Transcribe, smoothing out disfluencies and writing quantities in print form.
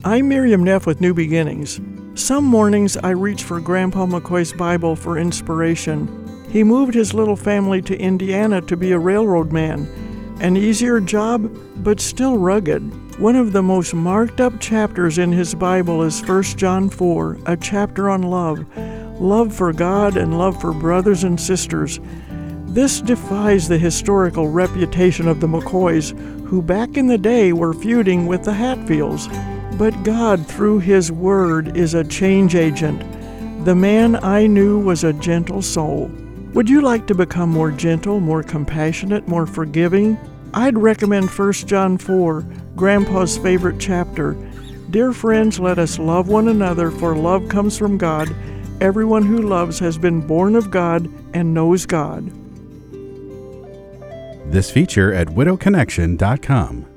I'm Miriam Neff with New Beginnings. Some mornings I reach for Grandpa McCoy's Bible for inspiration. He moved his little family to Indiana to be a railroad man. An easier job, but still rugged. One of the most marked up chapters in his Bible is 1 John 4, a chapter on love. Love for God and love for brothers and sisters. This defies the historical reputation of the McCoys, who back in the day were feuding with the Hatfields. But God, through His Word, is a change agent. The man I knew was a gentle soul. Would you like to become more gentle, more compassionate, more forgiving? I'd recommend 1 John 4, Grandpa's favorite chapter. Dear friends, let us love one another, for love comes from God. Everyone who loves has been born of God and knows God. This feature at widowconnection.com.